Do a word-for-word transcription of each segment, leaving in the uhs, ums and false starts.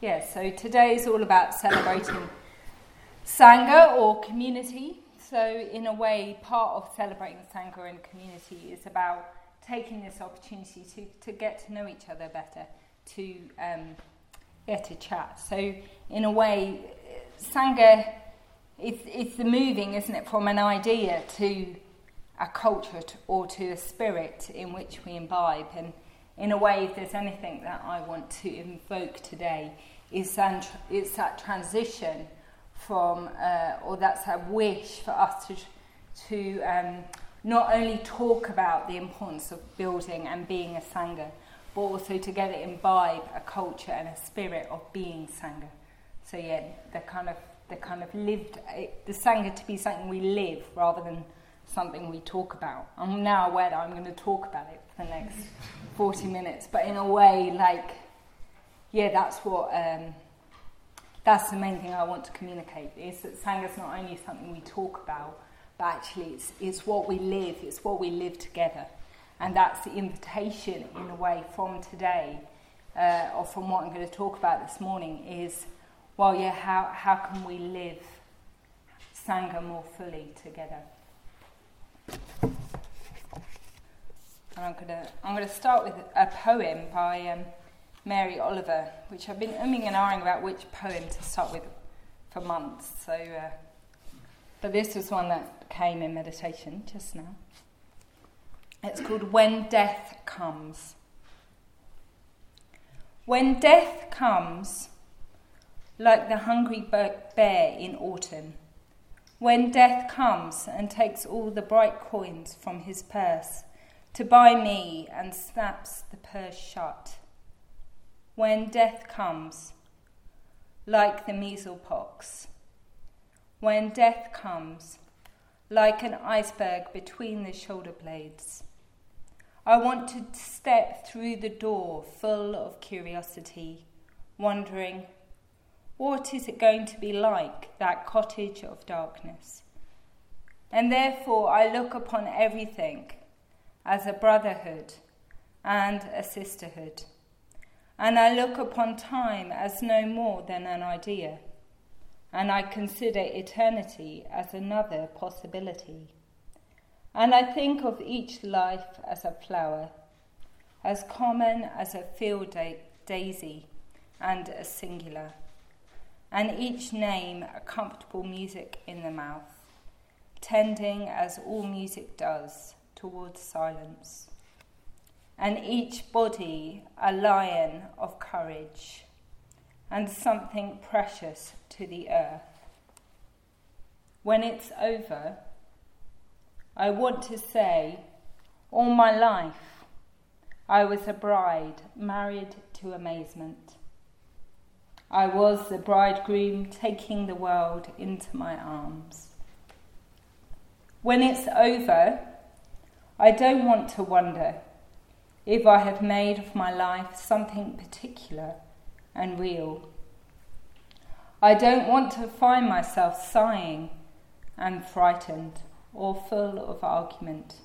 yeah, so today is all about celebrating Sangha or community. So in a way, part of celebrating Sangha and community is about taking this opportunity to, to get to know each other better, to um, get to chat. So in a way, Sangha, it's, it's the moving, isn't it, from an idea to a culture to, or to a spirit in which we imbibe. And in a way, if there's anything that I want to invoke today, is that, it's that transition from, uh, or that's a wish for us to, to um, not only talk about the importance of building and being a Sangha, but also together imbibe a culture and a spirit of being Sangha. So yeah, the kind of the kind of lived, the Sangha to be something we live rather than something we talk about. I'm now aware that I'm going to talk about it for the next forty minutes, but in a way, like, yeah, that's what, um, that's the main thing I want to communicate, is that Sangha's not only something we talk about, but actually it's, it's what we live, it's what we live together. And that's the invitation, in a way, from today, uh, or from what I'm going to talk about this morning, is, well, yeah, how, how can we live Sangha more fully together? And I'm going to I'm going to start with a poem by um, Mary Oliver, which I've been umming and ahhing about which poem to start with for months. So, uh, but this was one that came in meditation just now. It's called When Death Comes. When death comes, like the hungry bear in autumn, when death comes and takes all the bright coins from his purse to buy me and snaps the purse shut. When death comes, like the measles pox. When death comes, like an iceberg between the shoulder blades. I want to step through the door full of curiosity, wondering, what is it going to be like, that cottage of darkness? And therefore I look upon everything as a brotherhood and a sisterhood. And I look upon time as no more than an idea. And I consider eternity as another possibility. And I think of each life as a flower, as common as a field da- daisy and a singular, and each name a comfortable music in the mouth, tending as all music does towards silence, and each body a lion of courage, and something precious to the earth. When it's over, I want to say, all my life, I was a bride married to amazement. I was the bridegroom taking the world into my arms. When it's over, I don't want to wonder if I have made of my life something particular and real. I don't want to find myself sighing and frightened or full of argument.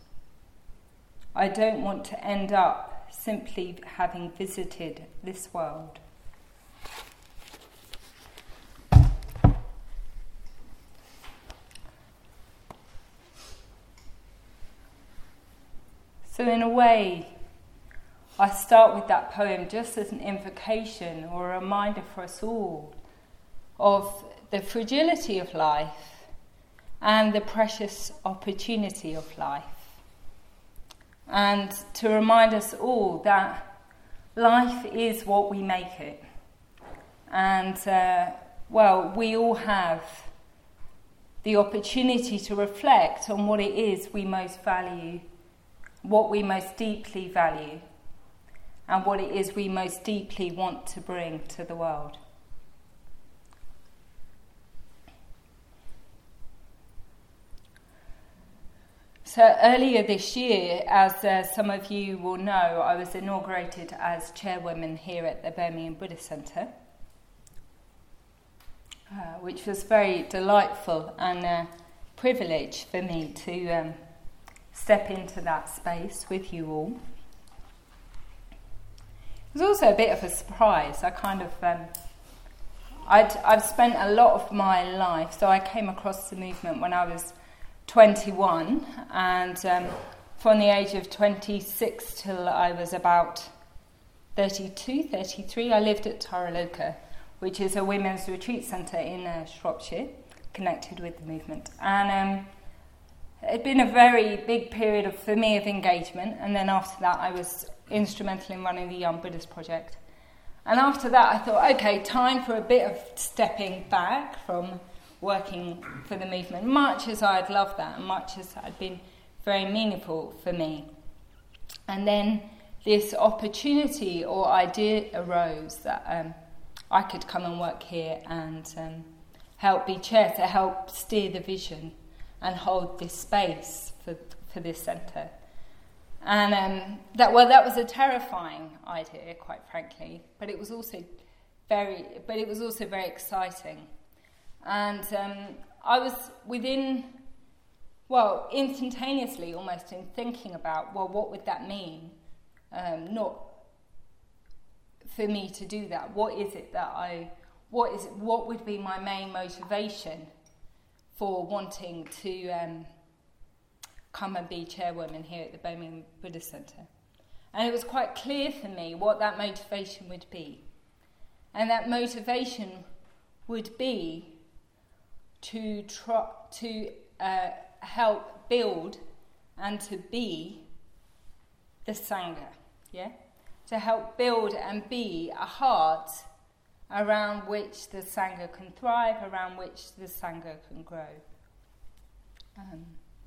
I don't want to end up simply having visited this world. So in a way, I start with that poem just as an invocation or a reminder for us all of the fragility of life and the precious opportunity of life. And to remind us all that life is what we make it. And, uh, well, we all have the opportunity to reflect on what it is we most value, what we most deeply value, and what it is we most deeply want to bring to the world. So earlier this year, as uh, some of you will know, I was inaugurated as chairwoman here at the Birmingham Buddhist Centre, uh, which was very delightful and a privilege for me to um, step into that space with you all. It was also a bit of a surprise. I kind of um, I'd, I've spent a lot of my life, so I came across the movement when I was twenty-one, and um, from the age of twenty-six till I was about thirty-two, thirty-three, I lived at Taraloka, which is a women's retreat centre in uh, Shropshire, connected with the movement. And um, it'd been a very big period of, for me of engagement, and then after that I was instrumental in running the Young Buddhist Project. And after that I thought, okay, time for a bit of stepping back from working for the movement, much as I'd loved that and much as that had been very meaningful for me. And then this opportunity or idea arose that um, I could come and work here and um, help be chair to help steer the vision and hold this space for for this centre. And um, that well, that was a terrifying idea, quite frankly, but it was also very, but it was also very exciting. And um, I was within, well, instantaneously, almost in thinking about, well, what would that mean? Um, not for me to do that. What is it that I? What is it? What would be my main motivation for wanting to um, come and be chairwoman here at the Birmingham Buddhist Centre? And it was quite clear for me what that motivation would be. And that motivation would be to try to uh, help build and to be the Sangha, yeah? To help build and be a heart around which the Sangha can thrive, around which the Sangha can grow. Um,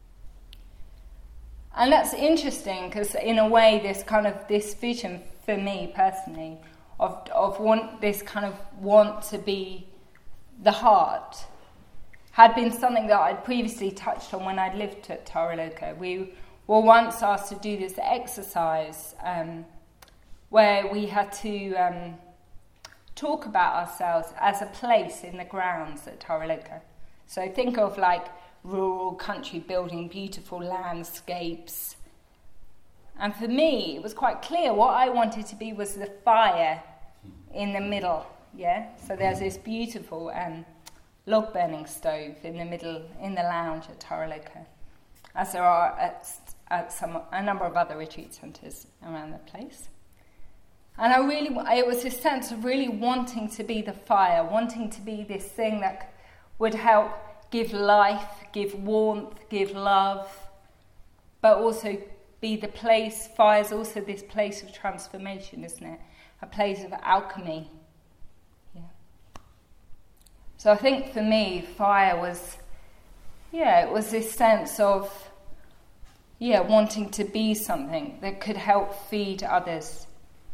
and that's interesting because in a way this kind of, this vision for me personally of, of want, this kind of want to be the heart had been something that I'd previously touched on when I'd lived at Taraloka. We were once asked to do this exercise um, where we had to um, talk about ourselves as a place in the grounds at Taraloka. So think of like rural country building, beautiful landscapes. And for me, it was quite clear what I wanted to be was the fire in the middle, yeah? So there's this beautiful um, log burning stove in the middle, in the lounge at Taraloka, as there are at, at some a number of other retreat centres around the place. And I really, it was this sense of really wanting to be the fire, wanting to be this thing that would help give life, give warmth, give love, but also be the place. Fire is also this place of transformation, isn't it? A place of alchemy. Yeah. So I think for me, fire was, yeah, it was this sense of, yeah, wanting to be something that could help feed others.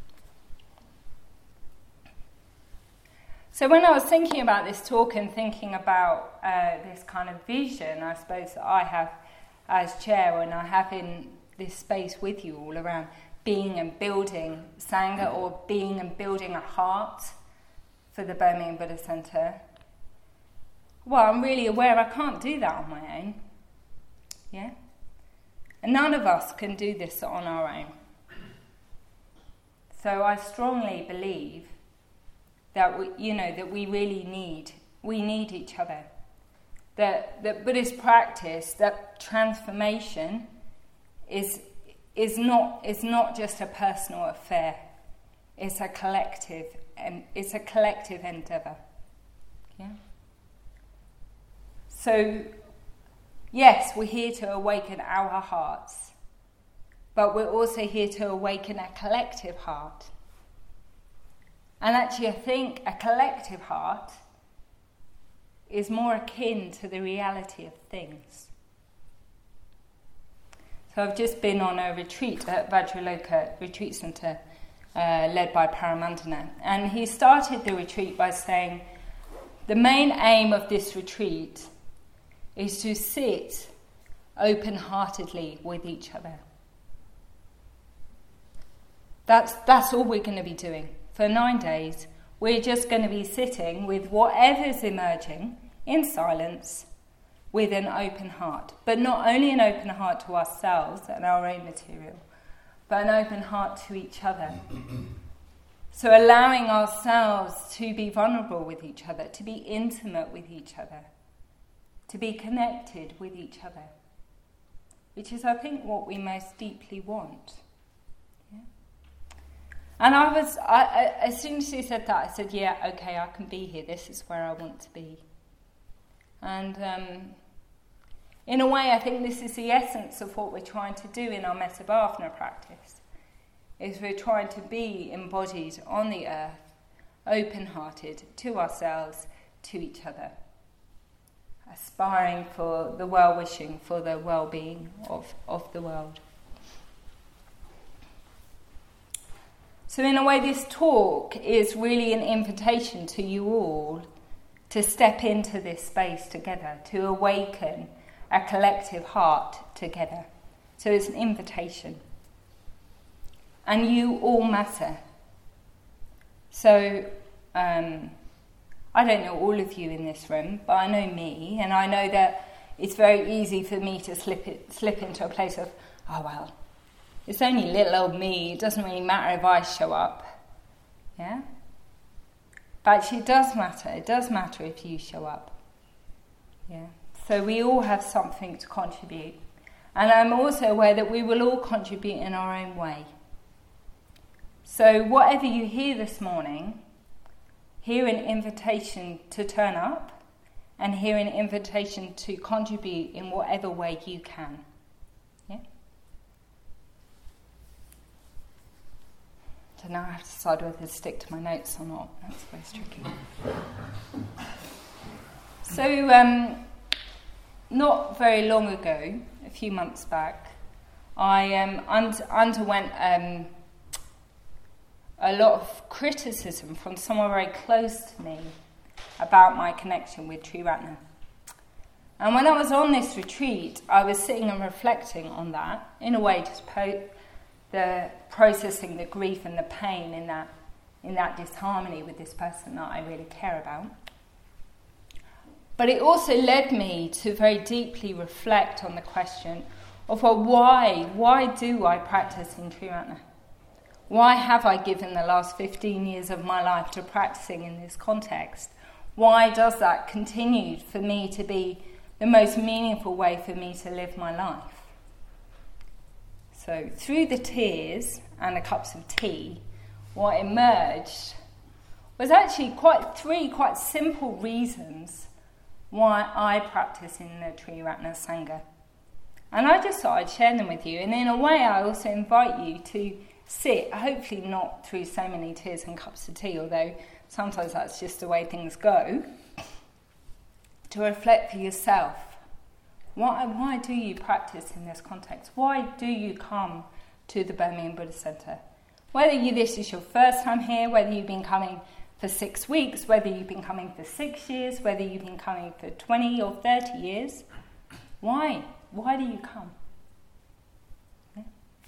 So when I was thinking about this talk and thinking about uh, this kind of vision, I suppose, that I have as chair and I have in this space with you all around being and building Sangha or being and building a heart for the Birmingham Buddhist Centre, well, I'm really aware I can't do that on my own. Yeah? And none of us can do this on our own. So I strongly believe that we, you know, that we really need, we need each other. That that Buddhist practice, that transformation, is is not is not just a personal affair. It's a collective, and it's a collective endeavour. Yeah. So, yes, we're here to awaken our hearts, but we're also here to awaken a collective heart. And actually, I think a collective heart is more akin to the reality of things. So I've just been on a retreat at Vajraloka Retreat Centre, uh, led by Paramandana. And he started the retreat by saying, the main aim of this retreat is to sit open-heartedly with each other. That's, that's all we're going to be doing. For nine days, we're just going to be sitting with whatever's emerging in silence with an open heart. But not only an open heart to ourselves and our own material, but an open heart to each other. So allowing ourselves to be vulnerable with each other, to be intimate with each other, to be connected with each other, which is, I think, what we most deeply want. Yeah? And I was, I, I, as soon as she said that, I said, yeah, okay, I can be here. This is where I want to be. And um, in a way, I think this is the essence of what we're trying to do in our Metta Bhavana practice, is we're trying to be embodied on the earth, open-hearted to ourselves, to each other, aspiring for the well-wishing, for the well-being of, of the world. So in a way, this talk is really an invitation to you all to step into this space together, to awaken a collective heart together. So it's an invitation. And you all matter. So, um, I don't know all of you in this room, but I know me, and I know that it's very easy for me to slip it, slip into a place of, oh well, it's only little old me, it doesn't really matter if I show up. Yeah? But actually it does matter, it does matter if you show up. Yeah? So we all have something to contribute. And I'm also aware that we will all contribute in our own way. So whatever you hear this morning, hear an invitation to turn up, and hear an invitation to contribute in whatever way you can. Yeah? So now I have to decide whether to stick to my notes or not. That's always tricky. So, um, not very long ago, a few months back, I um, und- underwent um, a lot of criticism from someone very close to me about my connection with Triratna. And when I was on this retreat, I was sitting and reflecting on that, in a way just po- the processing the grief and the pain in that in that disharmony with this person that I really care about. But it also led me to very deeply reflect on the question of, well, why? Why do I practice in Triratna? Why have I given the last fifteen years of my life to practicing in this context? Why does that continue for me to be the most meaningful way for me to live my life? So through the tears and the cups of tea, what emerged was actually quite three quite simple reasons why I practice in the Triratna Sangha. And I just thought I'd share them with you. And in a way, I also invite you to sit, hopefully not through so many tears and cups of tea, although sometimes that's just the way things go, to reflect for yourself. Why, why do you practice in this context? Why do you come to the Birmingham Buddhist Centre? Whether you, this is your first time here, whether you've been coming for six weeks, whether you've been coming for six years, whether you've been coming for twenty or thirty years, why? Why do you come? Yeah.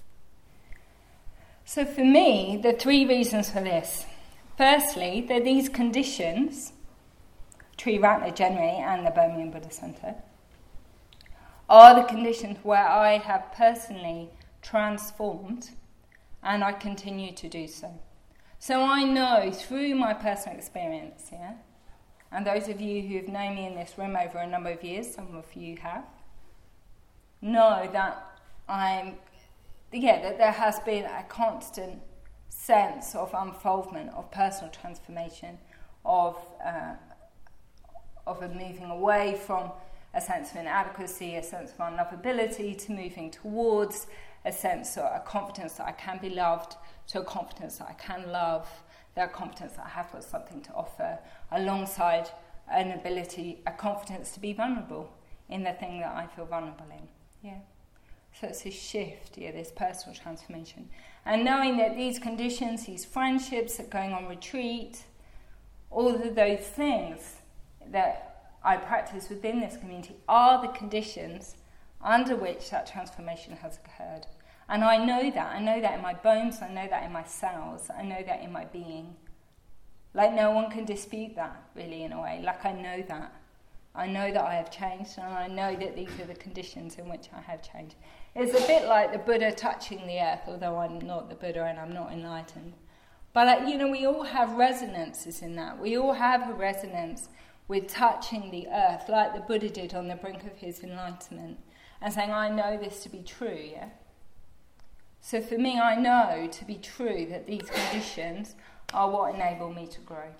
So for me, the three reasons for this. Firstly, that these conditions, Triratna generally and the Birmingham Buddhist Centre, are the conditions where I have personally transformed, and I continue to do so. So I know through my personal experience, yeah, and those of you who have known me in this room over a number of years, some of you have, know that I'm, yeah, that there has been a constant sense of unfoldment, of personal transformation, of uh, of a moving away from a sense of inadequacy, a sense of unlovability, to moving towards a sense of a confidence that I can be loved, to a confidence that I can love, that confidence that I have got something to offer, alongside an ability, a confidence to be vulnerable in the thing that I feel vulnerable in. Yeah. So it's a shift, yeah, this personal transformation. And knowing that these conditions, these friendships, that going on retreat, all of those things that I practice within this community are the conditions under which that transformation has occurred. And I know that. I know that in my bones. I know that in my cells. I know that in my being. Like no one can dispute that, really, in a way. Like I know that. I know that I have changed, and I know that these are the conditions in which I have changed. It's a bit like the Buddha touching the earth, although I'm not the Buddha and I'm not enlightened. But, uh, you know, we all have resonances in that. We all have a resonance with touching the earth, like the Buddha did on the brink of his enlightenment, and saying, I know this to be true, yeah? So for me, I know to be true that these conditions are what enable me to grow.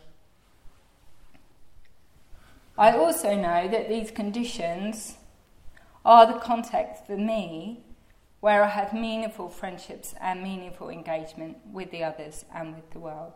I also know that these conditions are the context for me where I have meaningful friendships and meaningful engagement with the others and with the world.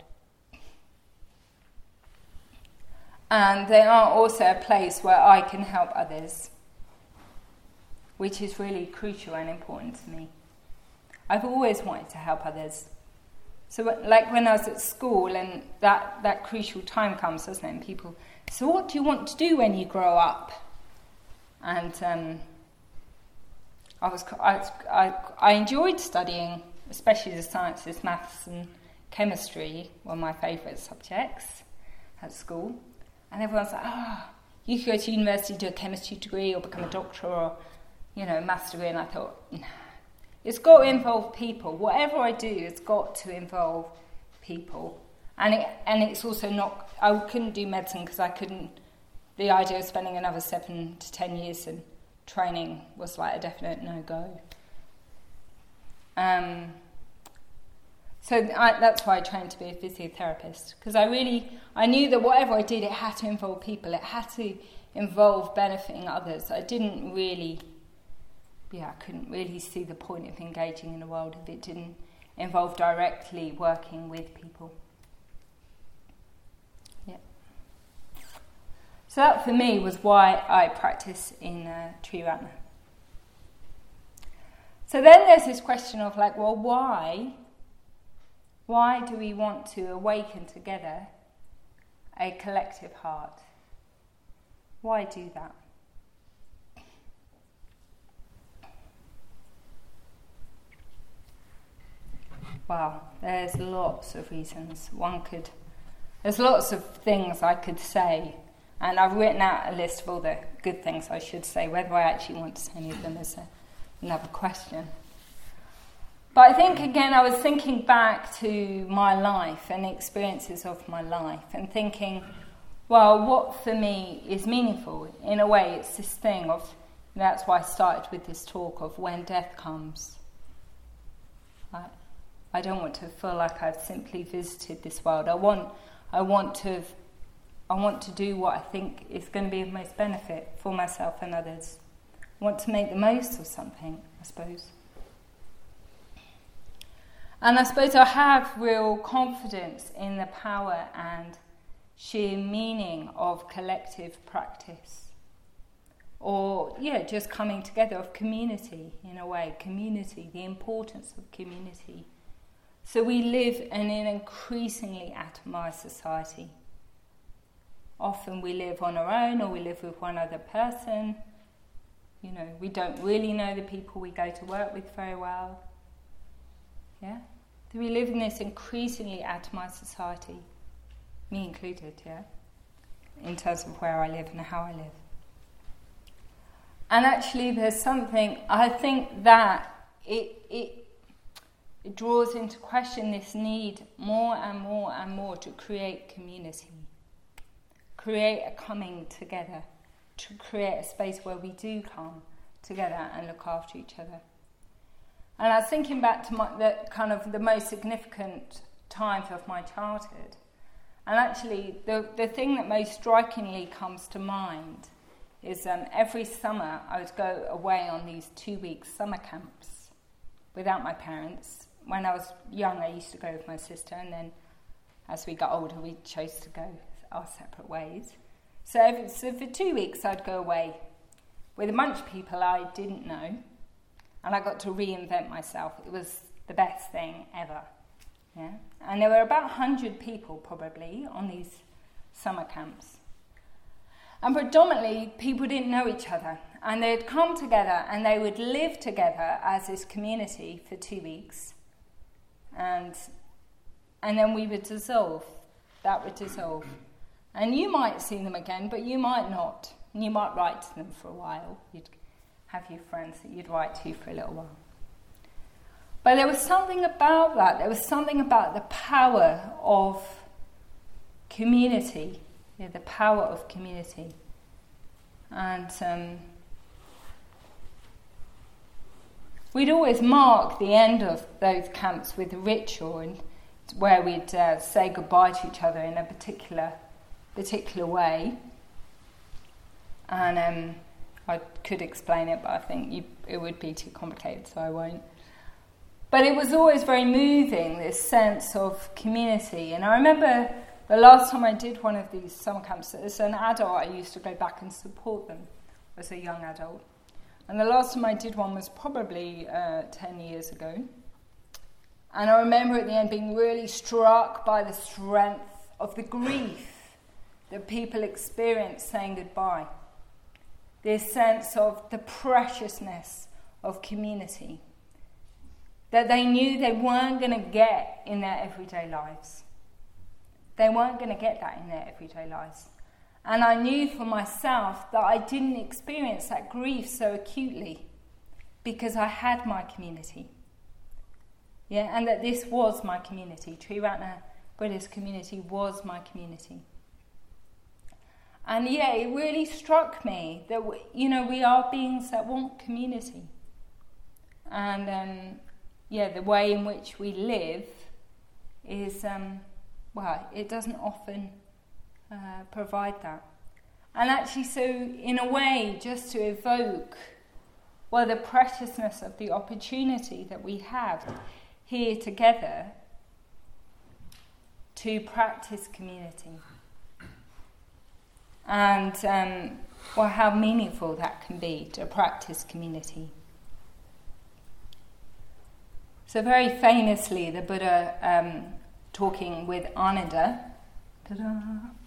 And they are also a place where I can help others, which is really crucial and important to me. I've always wanted to help others. So like when I was at school and that, that crucial time comes, doesn't it? And people, so what do you want to do when you grow up? And um, I was I, I, I enjoyed studying, especially the sciences, maths and chemistry were my favourite subjects at school. And everyone's like, ah, oh, you could go to university, do a chemistry degree or become a doctor or, you know, a maths degree. And I thought, nah. It's got to involve people. Whatever I do, it's got to involve people. And it, and it's also not, I couldn't do medicine because I couldn't, the idea of spending another seven to ten years in training was like a definite no-go. Um, so I, that's why I trained to be a physiotherapist, because I really, I knew that whatever I did, it had to involve people. It had to involve benefiting others. I didn't really... Yeah, I couldn't really see the point of engaging in the world if it didn't involve directly working with people. Yeah. So that for me was why I practice in uh, Triratna. So then there's this question of like, well, why? Why do we want to awaken together a collective heart? Why do that? Wow, there's lots of reasons. One could, there's lots of things I could say, and I've written out a list of all the good things I should say. Whether I actually want to say any of them is a, another question. But I think, again, I was thinking back to my life and the experiences of my life and thinking, well, what for me is meaningful? In a way, it's this thing of, that's why I started with this talk of when death comes. Right? I don't want to feel like I've simply visited this world. I want, I want to, I want to do what I think is going to be of most benefit for myself and others. I want to make the most of something, I suppose. And I suppose I have real confidence in the power and sheer meaning of collective practice, or yeah, just coming together of community in a way. Community, the importance of community. So we live in an increasingly atomized society. Often we live on our own or we live with one other person. You know, we don't really know the people we go to work with very well. Yeah? So we live in this increasingly atomized society. Me included, yeah? In terms of where I live and how I live. And actually there's something, I think that it... it It draws into question this need more and more and more to create community, create a coming together, to create a space where we do come together and look after each other. And I was thinking back to my, the kind of the most significant times of my childhood, and actually the, the thing that most strikingly comes to mind is um, every summer I would go away on these two-week summer camps without my parents. When I was young, I used to go with my sister, and then as we got older, we chose to go our separate ways. So, every, so for two weeks, I'd go away with a bunch of people I didn't know, and I got to reinvent myself. It was the best thing ever. Yeah, and there were about one hundred people probably on these summer camps. And predominantly, people didn't know each other, and they'd come together and they would live together as this community for two weeks. And and then we would dissolve. That would dissolve. And you might see them again, but you might not. And you might write to them for a while. You'd have your friends that you'd write to for a little while. But there was something about that. There was something about the power of community. Yeah, the power of community. And um, we'd always mark the end of those camps with a ritual, and where we'd uh, say goodbye to each other in a particular particular way. And um, I could explain it, but I think you, it would be too complicated, so I won't. But it was always very moving, this sense of community. And I remember the last time I did one of these summer camps, as an adult, I used to go back and support them as a young adult. And the last time I did one was probably uh, ten years ago. And I remember at the end being really struck by the strength of the grief that people experience saying goodbye. This sense of the preciousness of community that they knew they weren't going to get in their everyday lives. They weren't going to get that in their everyday lives. And I knew for myself that I didn't experience that grief so acutely because I had my community. Yeah, and that this was my community. Triratna Buddhist community was my community. And yeah, it really struck me that, we, you know, we are beings that want community. And um, yeah, the way in which we live is, um, well, it doesn't often uh, provide that. And actually, so in a way, just to evoke, well, the preciousness of the opportunity that we have here together to practice community. And, um, well, how meaningful that can be to practice community. So very famously, the Buddha, um, talking with Ananda, ta-da.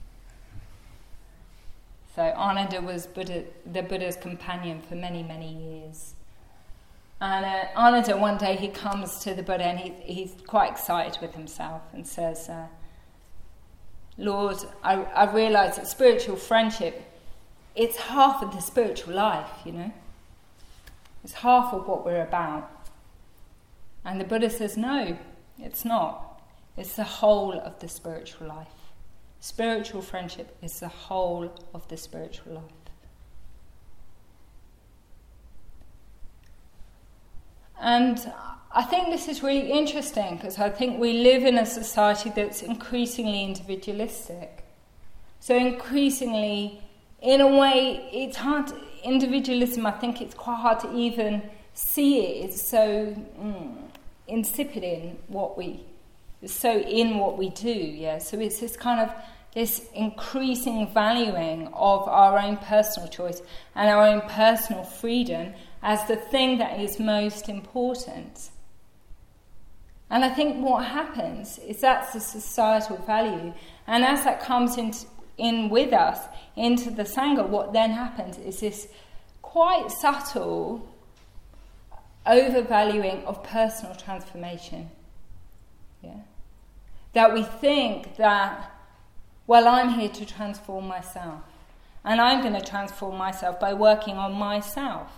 So Ananda was Buddha, the Buddha's companion for many, many years. And uh, Ananda, one day he comes to the Buddha and he, he's quite excited with himself and says, uh, Lord, I, I realise that spiritual friendship, it's half of the spiritual life, you know. It's half of what we're about. And the Buddha says, no, it's not. It's the whole of the spiritual life. Spiritual friendship is the whole of the spiritual life. And I think this is really interesting because I think we live in a society that's increasingly individualistic. So increasingly, in a way, it's hard, to, individualism, I think it's quite hard to even see it. It's so mm, insipid in what we, it's so in what we do, yeah. So it's this kind of, this increasing valuing of our own personal choice and our own personal freedom as the thing that is most important. And I think what happens is that's the societal value. And as that comes in, in with us into the Sangha, what then happens is this quite subtle overvaluing of personal transformation. Yeah, that we think that, well, I'm here to transform myself. And I'm going to transform myself by working on myself.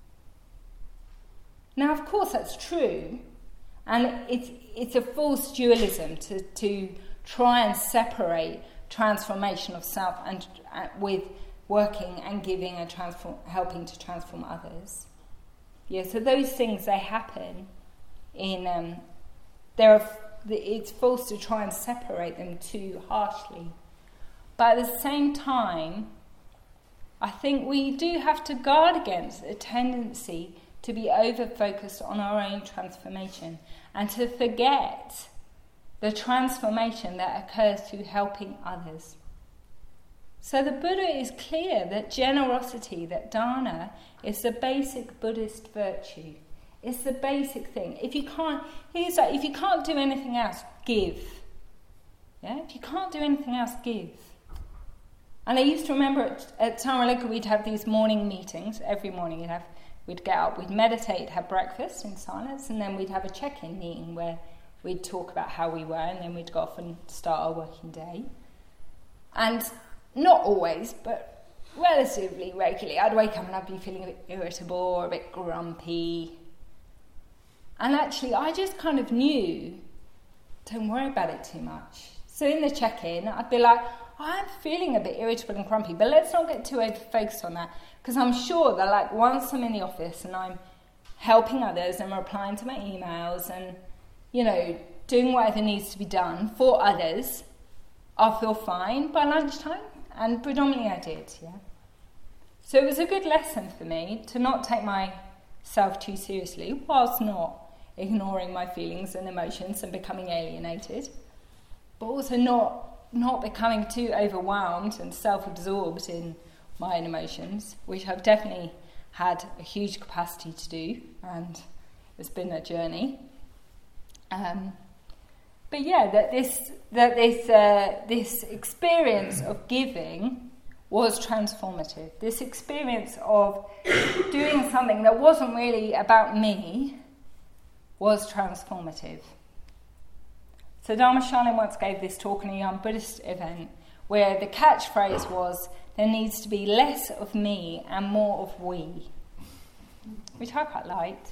Now, of course, that's true. And it's it's a false dualism to, to try and separate transformation of self and uh, with working and giving and transform, helping to transform others. Yeah, so those things, they happen in, um, there are, it's false to try and separate them too harshly. But at the same time, I think we do have to guard against a tendency to be over-focused on our own transformation and to forget the transformation that occurs through helping others. So the Buddha is clear that generosity, that dana, is the basic Buddhist virtue. It's the basic thing. If you can't, he's like, if you can't do anything else, give. Yeah, if you can't do anything else, give. And I used to remember at, at Tamaralika we'd have these morning meetings. Every morning you'd have, we'd get up, we'd meditate, have breakfast in silence, and then we'd have a check-in meeting where we'd talk about how we were, and then we'd go off and start our working day. And not always, but relatively regularly, I'd wake up and I'd be feeling a bit irritable or a bit grumpy. And actually, I just kind of knew, don't worry about it too much. So in the check-in, I'd be like, I'm feeling a bit irritable and grumpy, but let's not get too over-focused on that, because I'm sure that like once I'm in the office and I'm helping others and replying to my emails and, you know, doing whatever needs to be done for others, I'll feel fine by lunchtime. And predominantly I did, yeah. So it was a good lesson for me to not take myself too seriously, whilst not ignoring my feelings and emotions and becoming alienated, but also not not becoming too overwhelmed and self-absorbed in my own emotions, which I've definitely had a huge capacity to do, and it's been a journey. Um, but yeah, that this that this uh, this experience of giving was transformative. This experience of doing something that wasn't really about me was transformative. So Dharma Shalin once gave this talk in a young Buddhist event where the catchphrase was, there needs to be less of me and more of we, which I quite liked.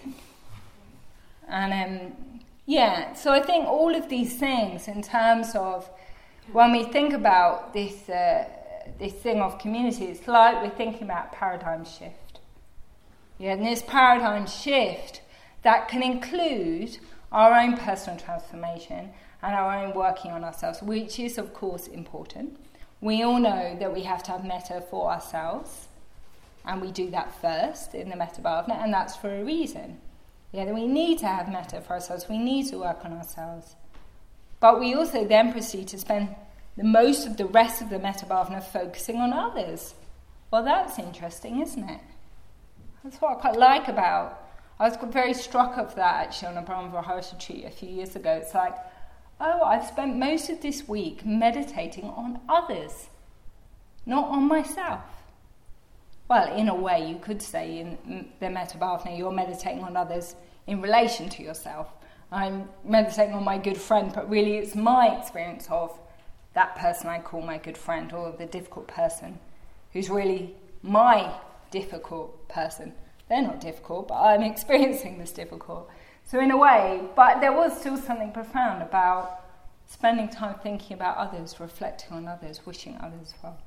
And um, yeah, so I think all of these things in terms of when we think about this uh, this thing of community, it's like we're thinking about paradigm shift. Yeah, and this paradigm shift that can include our own personal transformation and our own working on ourselves, which is, of course, important. We all know that we have to have metta for ourselves, and we do that first in the Metta Bhavana, and that's for a reason. Yeah, that we need to have metta for ourselves, we need to work on ourselves. But we also then proceed to spend the most of the rest of the Metta Bhavana focusing on others. Well, that's interesting, isn't it? That's what I quite like about. I was very struck of that actually on a Brahma Viharas retreat a few years ago. It's like, oh, I've spent most of this week meditating on others, not on myself. Well, in a way, you could say in the Metta Bhavana, you're meditating on others in relation to yourself. I'm meditating on my good friend, but really it's my experience of that person I call my good friend, or the difficult person, who's really my difficult person. They're not difficult, but I'm experiencing this difficult. So in a way, but there was still something profound about spending time thinking about others, reflecting on others, wishing others well.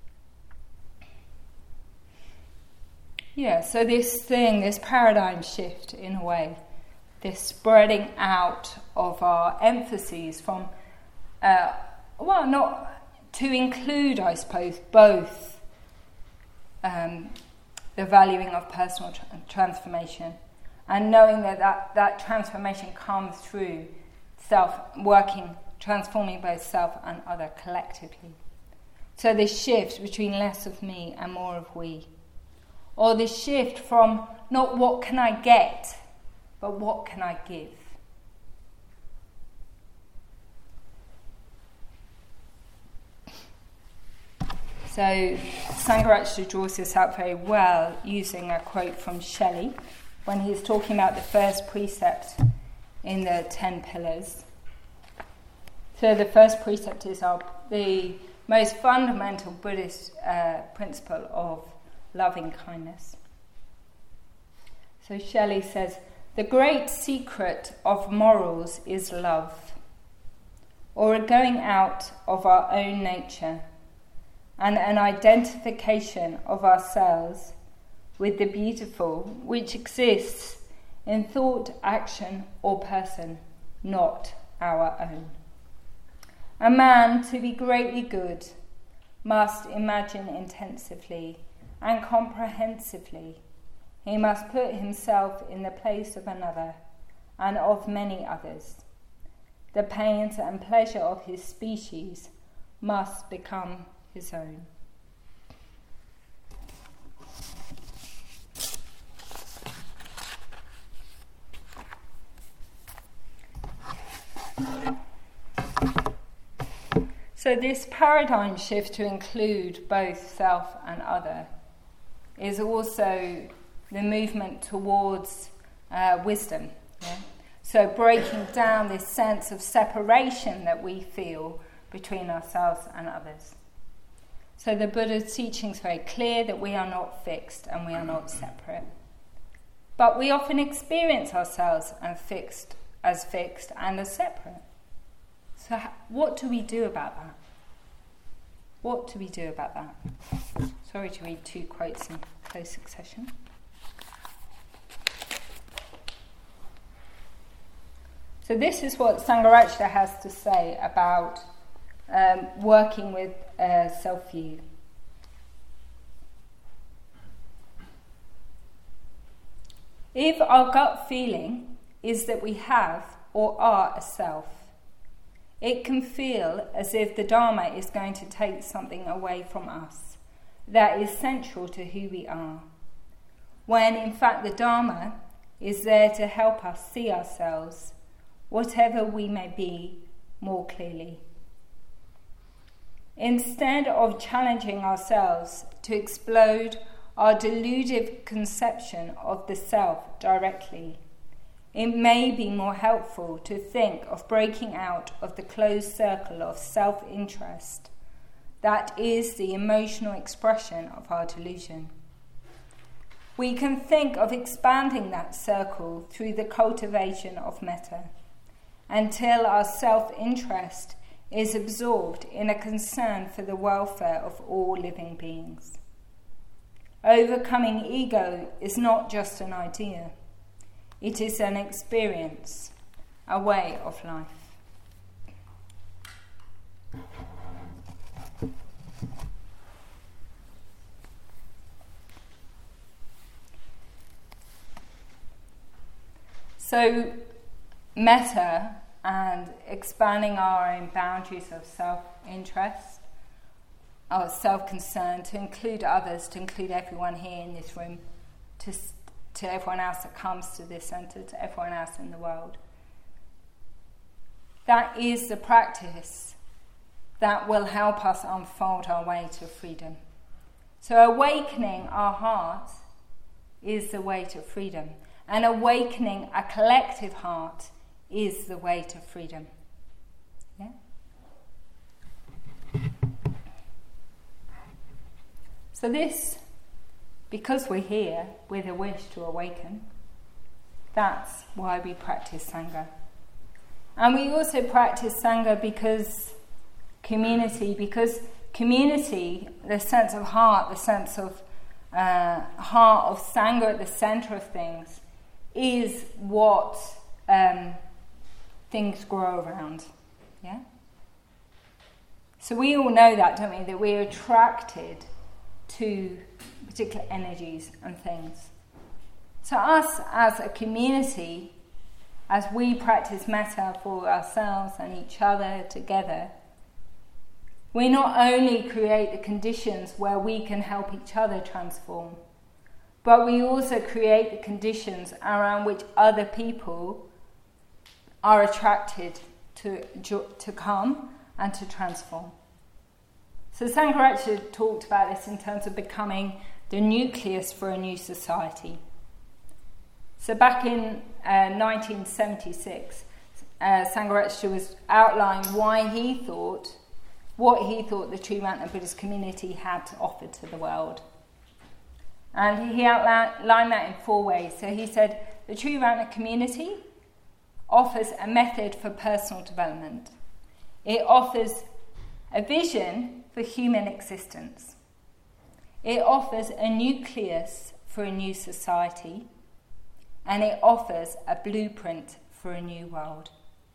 Yeah, so this thing, this paradigm shift in a way, this spreading out of our emphases from, uh, well, not to include, I suppose, both um, the valuing of personal tra- transformation and knowing that, that that transformation comes through self, working, transforming both self and other collectively. So this shift between less of me and more of we. Or this shift from not what can I get, but what can I give. So Sangharakshita draws this out very well using a quote from Shelley when he's talking about the first precept in the ten pillars. So the first precept is our, the most fundamental Buddhist uh, principle of loving kindness. So Shelley says, the great secret of morals is love, or a going out of our own nature, and an identification of ourselves with the beautiful which exists in thought, action, or person, not our own. A man, to be greatly good, must imagine intensively and comprehensively. He must put himself in the place of another and of many others. The pains and pleasure of his species must become his own. So this paradigm shift to include both self and other is also the movement towards uh, wisdom. Yeah? So breaking down this sense of separation that we feel between ourselves and others. So the Buddha's teaching is very clear that we are not fixed and we are not separate. But we often experience ourselves and fixed as fixed and as separate. So what do we do about that? What do we do about that? Sorry to read two quotes in close succession. So this is what Sangharakshita has to say about um, working with uh, self-view. If our gut feeling is that we have or are a self, it can feel as if the Dharma is going to take something away from us that is central to who we are, when in fact the Dharma is there to help us see ourselves, whatever we may be, more clearly. Instead of challenging ourselves to explode our deluded conception of the self directly, it may be more helpful to think of breaking out of the closed circle of self-interest that is the emotional expression of our delusion. We can think of expanding that circle through the cultivation of metta, until our self-interest is absorbed in a concern for the welfare of all living beings. Overcoming ego is not just an idea. It is an experience, a way of life. So, metta and expanding our own boundaries of self-interest, our self-concern, to include others, to include everyone here in this room, to to everyone else that comes to this centre, to everyone else in the world. That is the practice that will help us unfold our way to freedom. So awakening our heart is the way to freedom, and awakening a collective heart is the way to freedom. Yeah? So this, because we're here with a wish to awaken, that's why we practice Sangha. And we also practice Sangha because community, because community, the sense of heart, the sense of uh, heart of Sangha at the centre of things, is what um, things grow around. Yeah? So we all know that, don't we? That we're attracted to particular energies and things. So us as a community, as we practice metta for ourselves and each other together, we not only create the conditions where we can help each other transform, but we also create the conditions around which other people are attracted to, to come and to transform. So Sangharakshita talked about this in terms of becoming the nucleus for a new society. So back in uh, nineteen seventy-six, uh, Sangharakshita was outlining why he thought, what he thought the Triratna Buddhist community had to offer to the world. And he outlined that in four ways. So he said, the Triratna community offers a method for personal development. It offers a vision for human existence. It offers a nucleus for a new society. And it offers a blueprint for a new world.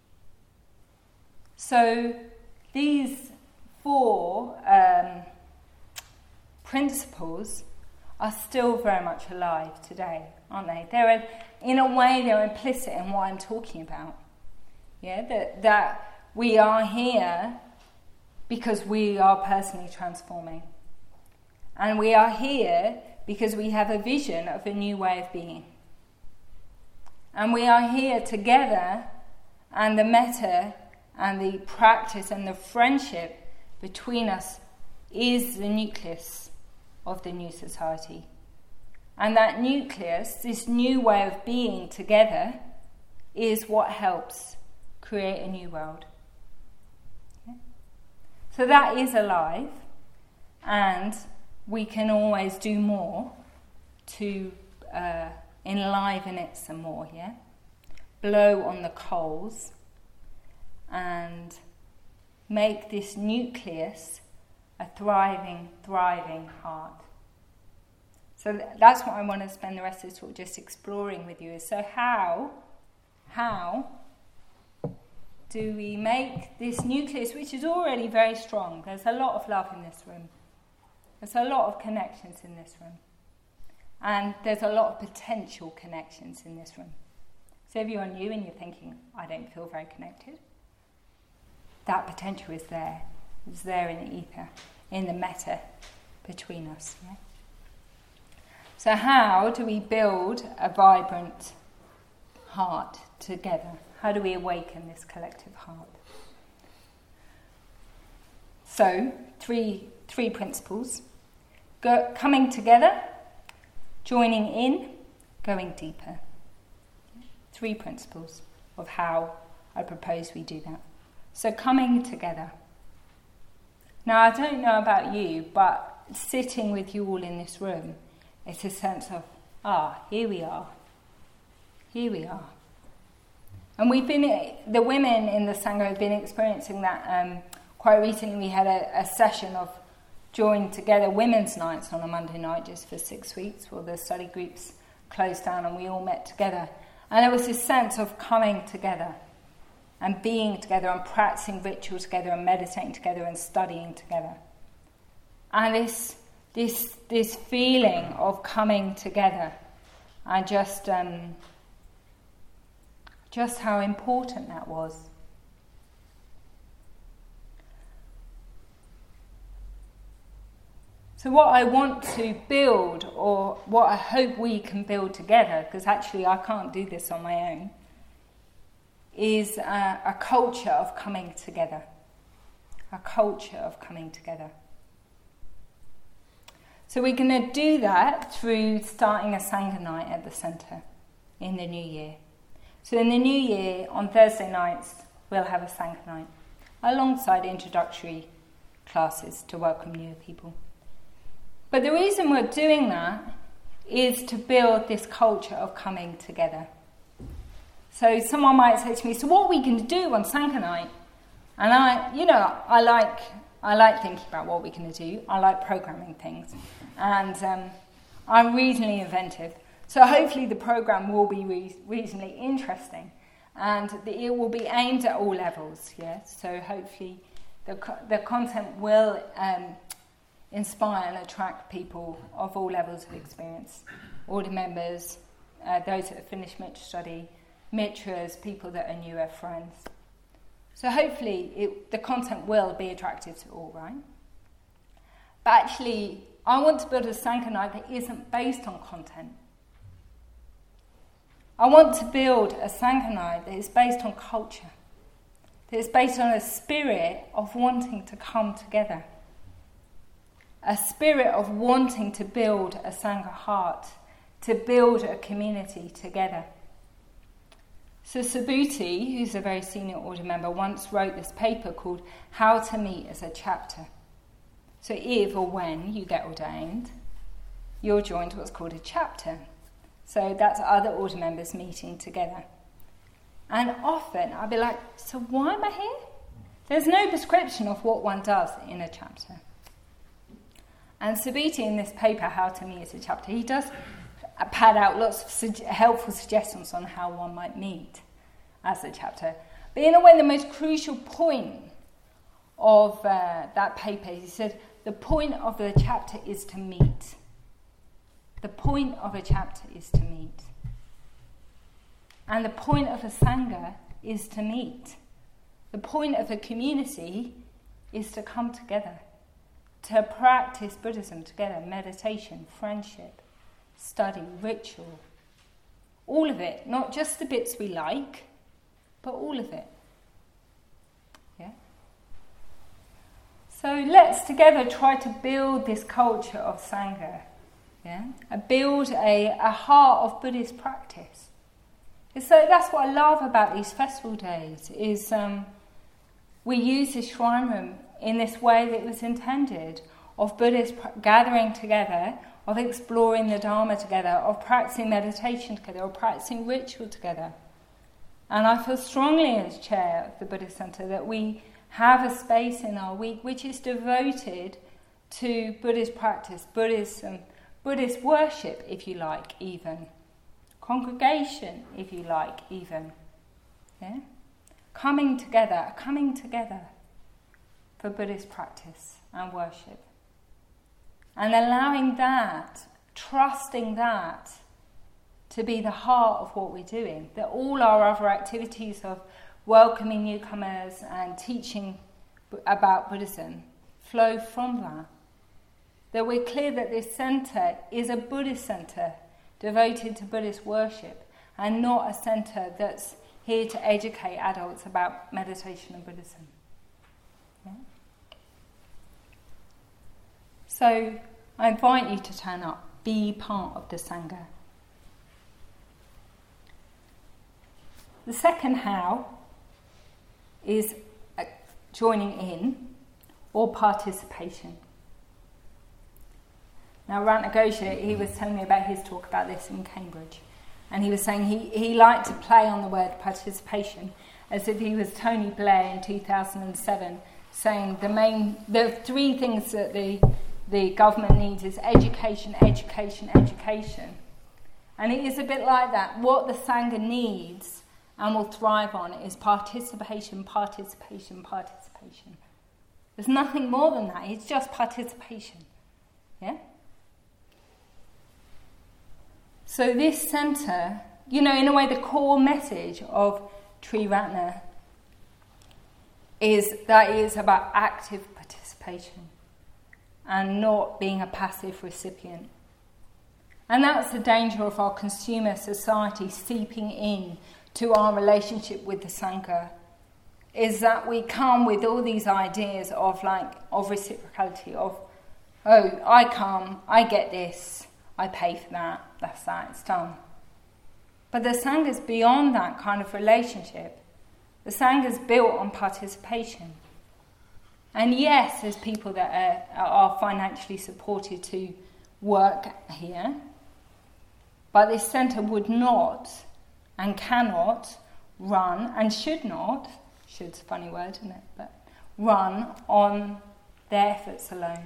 So these four um, principles are still very much alive today, aren't they? They're, in a way, they're implicit in what I'm talking about. Yeah, that, that we are here because we are personally transforming. And we are here because we have a vision of a new way of being. And we are here together, and the metta and the practice and the friendship between us is the nucleus of the new society. And that nucleus, this new way of being together, is what helps create a new world. Okay? So that is alive, and we can always do more to uh, enliven it some more, yeah? Blow on the coals and make this nucleus a thriving, thriving heart. So th- that's what I want to spend the rest of this talk just exploring with you. Is so how, how do we make this nucleus, which is already very strong? There's a lot of love in this room. There's a lot of connections in this room. And there's a lot of potential connections in this room. So if you're new and you're thinking, I don't feel very connected, that potential is there. It's there in the ether, in the meta between us. Yeah? So how do we build a vibrant heart together? How do we awaken this collective heart? So, three three principles. Go, coming together, joining in, going deeper. Three principles of how I propose we do that. So coming together. Now, I don't know about you, but sitting with you all in this room, it's a sense of, ah, here we are. Here we are. And we've been, the women in the Sangha have been experiencing that um, quite recently. We had a, a session of joined together women's nights on a Monday night just for six weeks while the study groups closed down and we all met together. And there was this sense of coming together and being together and practicing ritual together and meditating together and studying together. And this this this feeling of coming together and just um, just how important that was. So what I want to build, or what I hope we can build together, because actually I can't do this on my own, is a, a culture of coming together. A culture of coming together. So we're going to do that through starting a Sangha night at the centre in the new year. So in the new year, on Thursday nights, we'll have a Sangha night, alongside introductory classes to welcome new people. But the reason we're doing that is to build this culture of coming together. So someone might say to me, so what are we going to do on Sangha night? And I, you know, I like I like thinking about what we're going to do. I like programming things. And um, I'm reasonably inventive. So hopefully the program will be re- reasonably interesting. And the, it will be aimed at all levels, yeah? So hopefully the co- the content will um, inspire and attract people of all levels of experience. Order members, uh, those that have finished Mitra study, Mitras, people that are newer friends. So hopefully it, the content will be attractive to all, right? But actually, I want to build a Sangha night that isn't based on content. I want to build a Sangha night that is based on culture, that is based on a spirit of wanting to come together, a spirit of wanting to build a Sangha heart, to build a community together. So Subhuti, who's a very senior order member, once wrote this paper called How to Meet as a Chapter. So if or when you get ordained, you're joined to what's called a chapter. So that's other order members meeting together. And often I'll be like, so why am I here? There's no description of what one does in a chapter. And Subhuti, in this paper, How to Meet as a Chapter, he does pad out lots of su- helpful suggestions on how one might meet as a chapter. But in a way, the most crucial point of uh, that paper, he said, the point of the chapter is to meet. The point of a chapter is to meet. And the point of a Sangha is to meet. The point of a community is to come together, to practice Buddhism together, meditation, friendship, study, ritual, all of it, not just the bits we like, but all of it. Yeah? So let's together try to build this culture of Sangha, yeah? And build a, a heart of Buddhist practice. And so that's what I love about these festival days, is um, we use this shrine room in this way that it was intended, of Buddhists gathering together of exploring the Dharma together, of practicing meditation together, of practicing ritual together. And I feel strongly as chair of the Buddhist Centre that we have a space in our week which is devoted to Buddhist practice, Buddhism, Buddhist worship, if you like, even. Congregation, if you like, even. Yeah? Coming together, coming together for Buddhist practice and worship. And allowing that, trusting that, to be the heart of what we're doing. That all our other activities of welcoming newcomers and teaching about Buddhism flow from that. That we're clear that this centre is a Buddhist centre devoted to Buddhist worship and not a centre that's here to educate adults about meditation and Buddhism. Yeah? So I invite you to turn up, be part of the Sangha. The second how is joining in or participation. Now, Rantagosha, he was telling me about his talk about this in Cambridge. And he was saying he, he liked to play on the word participation as if he was Tony Blair in two thousand seven, saying the main, the three things that the, the government needs is education, education, education. And it is a bit like that. What the Sangha needs and will thrive on is participation, participation, participation. There's nothing more than that. It's just participation. Yeah? So this centre, you know, in a way the core message of Triratna is that it is about active participation and not being a passive recipient. And that's the danger of our consumer society seeping in to our relationship with the Sangha, is that we come with all these ideas of like of reciprocality, of, oh, I come, I get this, I pay for that, that's that, it's done. But the Sangha's beyond that kind of relationship. The Sangha's built on participation. And yes, there's people that are, are financially supported to work here, but this centre would not and cannot run, and should not, should's a funny word, isn't it, but run on their efforts alone.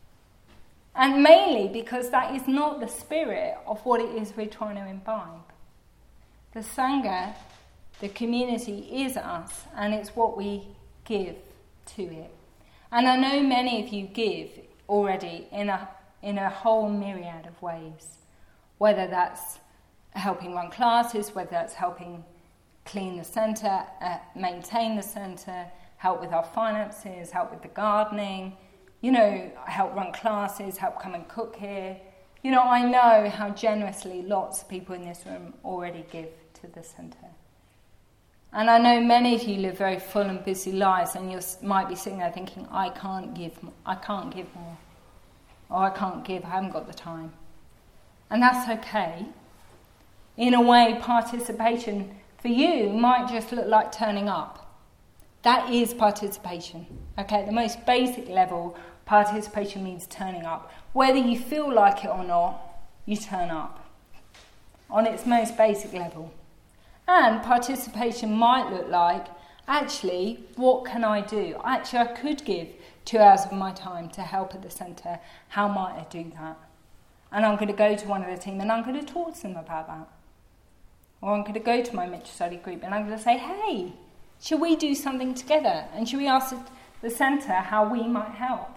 And mainly because that is not the spirit of what it is we're trying to imbibe. The Sangha, the community, is us, and it's what we give to it. And I know many of you give already in a in a whole myriad of ways, whether that's helping run classes, whether that's helping clean the centre, uh, maintain the centre, help with our finances, help with the gardening, you know, help run classes, help come and cook here. You know, I know how generously lots of people in this room already give to the centre. And I know many of you live very full and busy lives, and you might be sitting there thinking, I can't give, I can't give more. Or I can't give, I haven't got the time. And that's okay. In a way, participation for you might just look like turning up. That is participation. Okay, at the most basic level, participation means turning up. Whether you feel like it or not, you turn up. On its most basic level. And participation might look like, actually, what can I do? Actually, I could give two hours of my time to help at the centre. How might I do that? And I'm going to go to one of the team and I'm going to talk to them about that. Or I'm going to go to my Mitra study group and I'm going to say, hey, should we do something together? And should we ask the centre how we might help?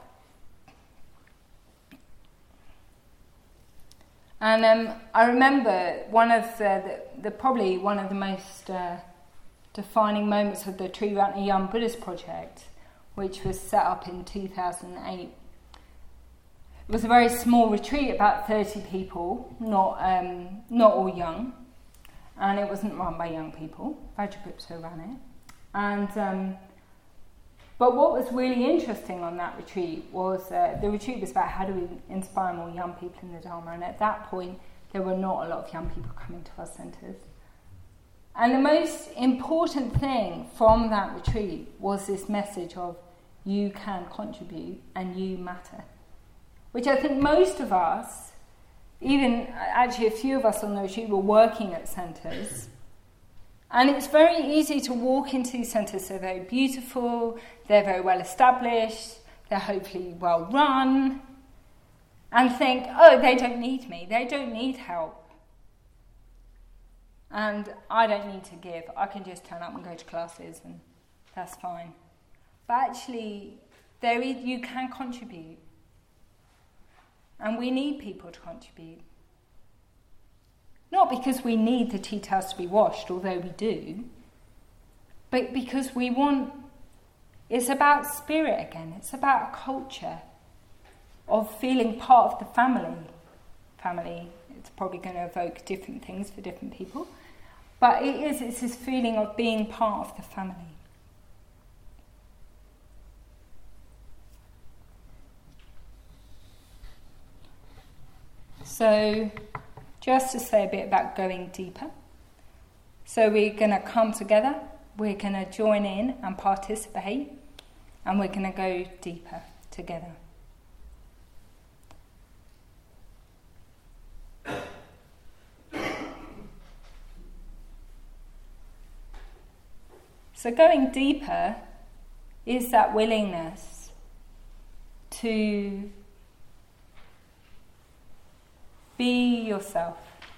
And um, I remember one of the, the, the probably one of the most uh, defining moments of the Triratna Young Buddhist Project, which was set up in two thousand eight. It was a very small retreat, about thirty people, not um, not all young, and it wasn't run by young people. Vajragupta ran it, and um, but what was really interesting on that retreat was uh, the retreat was about how do we inspire more young people in the Dharma, and at that point there were not a lot of young people coming to our centres. And the most important thing from that retreat was this message of you can contribute and you matter, which I think most of us even actually a few of us on the retreat were working at centres. And it's very easy to walk into these centres. They're very beautiful, they're very well established, they're hopefully well run, and think, oh, they don't need me, they don't need help. And I don't need to give, I can just turn up and go to classes and that's fine. But actually, there is, you can contribute. And we need people to contribute. Not because we need the tea towels to be washed, although we do, but because we want, it's about spirit again, it's about a culture of feeling part of the family. Family, it's probably going to evoke different things for different people, but it is, it's this feeling of being part of the family. So, just to say a bit about going deeper. So we're going to come together, we're going to join in and participate, and we're going to go deeper together. So going deeper is that willingness to be yourself,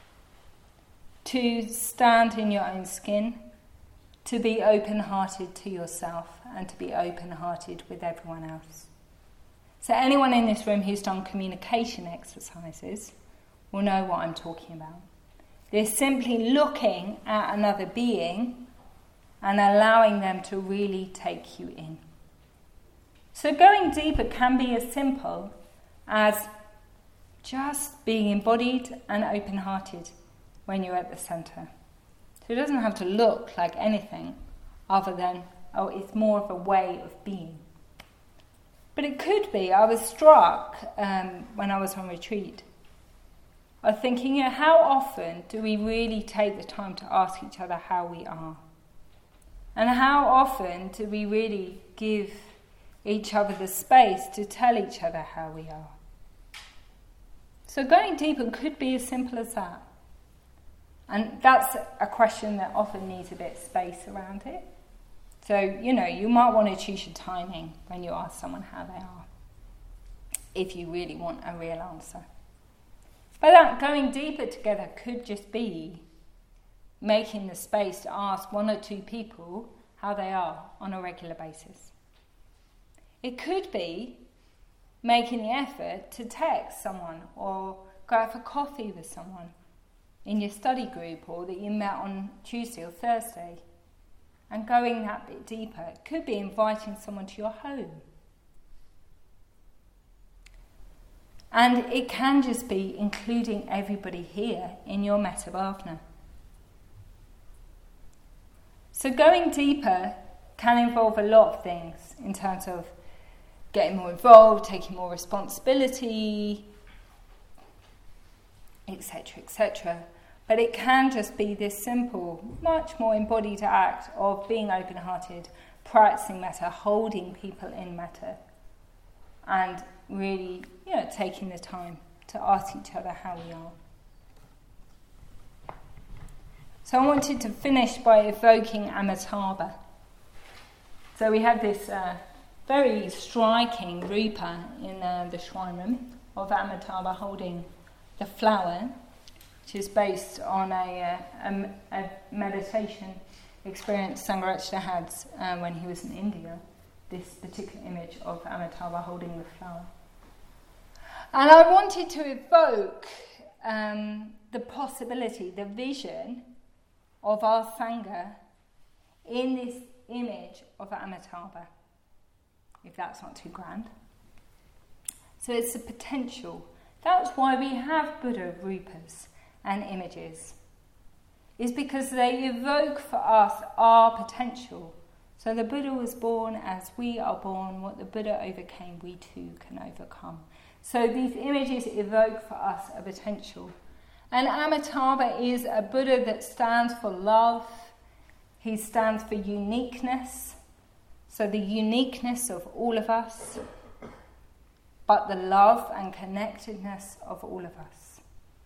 to stand in your own skin, to be open-hearted to yourself and to be open-hearted with everyone else. So anyone in this room who's done communication exercises will know what I'm talking about. They're simply looking at another being and allowing them to really take you in. So going deeper can be as simple as just being embodied and open-hearted when you're at the centre. So it doesn't have to look like anything other than, oh, it's more of a way of being. But it could be, I was struck um, when I was on retreat, I was thinking, you know, how often do we really take the time to ask each other how we are? And how often do we really give each other the space to tell each other how we are? So going deeper could be as simple as that. And that's a question that often needs a bit of space around it. So, you know, you might want to choose your timing when you ask someone how they are, if you really want a real answer. But that going deeper together could just be making the space to ask one or two people how they are on a regular basis. It could be making the effort to text someone or go out for coffee with someone in your study group or that you met on Tuesday or Thursday, and going that bit deeper. It could be inviting someone to your home. And it can just be including everybody here in your Metta Bhavana. So going deeper can involve a lot of things in terms of getting more involved, taking more responsibility, et cetera, et cetera. But it can just be this simple, much more embodied act of being open-hearted, practicing metta, holding people in metta, and really, you know, taking the time to ask each other how we are. So I wanted to finish by evoking Amitabha. So we have this uh, very striking rupa in uh, the shrine room of Amitabha holding the flower, which is based on a, uh, a, a meditation experience Sangharakshita had uh, when he was in India, this particular image of Amitabha holding the flower. And I wanted to evoke um, the possibility, the vision of our Sangha in this image of Amitabha, if that's not too grand. So it's the potential. That's why we have Buddha rupas and images, is because they evoke for us our potential. So the Buddha was born as we are born. What the Buddha overcame, we too can overcome. So these images evoke for us a potential. And Amitabha is a Buddha that stands for love. He stands for uniqueness. So the uniqueness of all of us, but the love and connectedness of all of us.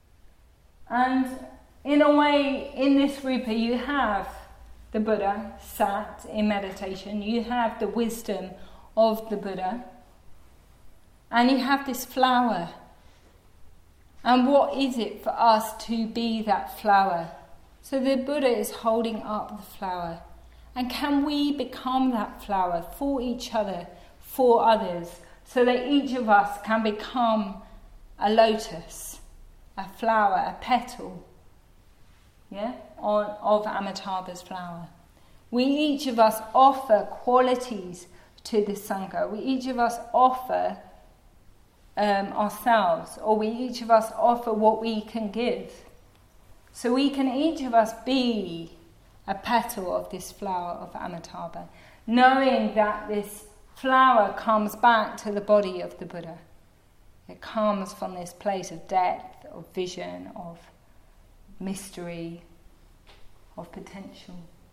And in a way, in this Rupa, you have the Buddha sat in meditation, you have the wisdom of the Buddha, and you have this flower. And what is it for us to be that flower? So the Buddha is holding up the flower. And can we become that flower for each other, for others, so that each of us can become a lotus, a flower, a petal, yeah, on, of Amitabha's flower. We each of us offer qualities to the Sangha. We each of us offer um, ourselves, or we each of us offer what we can give. So we can each of us be a petal of this flower of Amitabha, knowing that this flower comes back to the body of the Buddha. It comes from this place of depth, of vision, of mystery, of potential.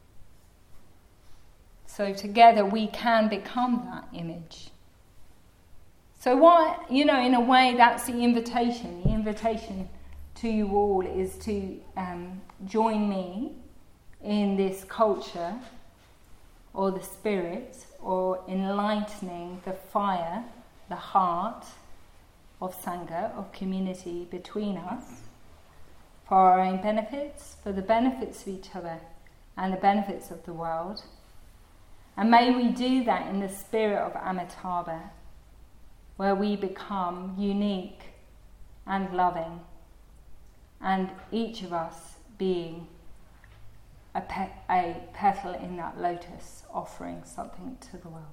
So together we can become that image. So what, you know, in a way that's the invitation. The invitation to you all is to um, join me in this culture, or the spirit, or enlightening the fire, the heart of Sangha, of community between us, for our own benefits, for the benefits of each other, and the benefits of the world. And may we do that in the spirit of Amitabha, where we become unique and loving, and each of us being a, pe- a petal in that lotus, offering something to the world.